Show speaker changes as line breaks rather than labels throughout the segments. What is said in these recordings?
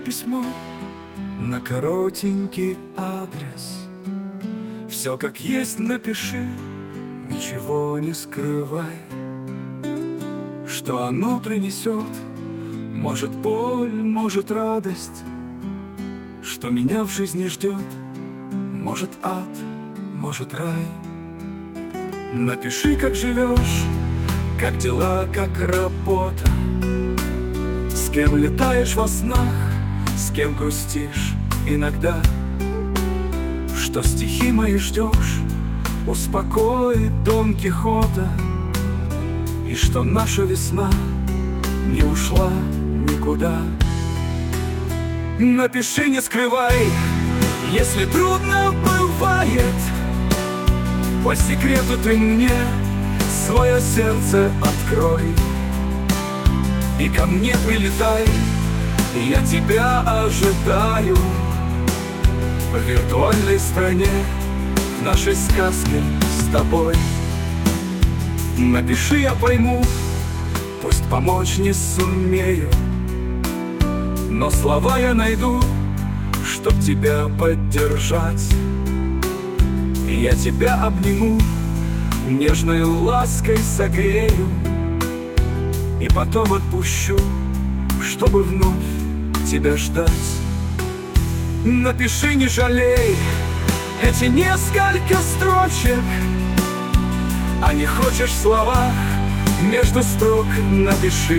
письмо на коротенький адрес. Все как есть напиши, ничего не скрывай. Что оно принесет, может боль, может радость. Что меня в жизни ждет, может ад, может рай. Напиши, как живешь, как дела, как работа. С кем летаешь во снах, с кем грустишь иногда. Что стихи мои ждешь, успокоит Дон Кихота. И что наша весна не ушла никуда. Напиши, не скрывай, если трудно бывает. По секрету ты мне свое сердце открой. И ко мне прилетай, я тебя ожидаю. В виртуальной стране, в нашей сказке с тобой. Напиши, я пойму, пусть помочь не сумею, но слова я найду, чтоб тебя поддержать. И я тебя обниму, нежной лаской согрею, и потом отпущу, чтобы вновь тебя ждать. Напиши, не жалей эти несколько строчек. А не хочешь в словах, между строк напиши.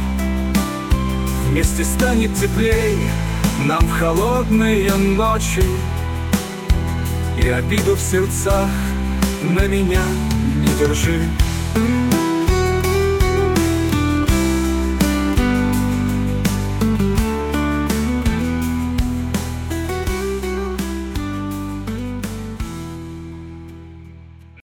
Вместе станет теплей нам в холодные ночи. И обиду в сердцах на меня не держи.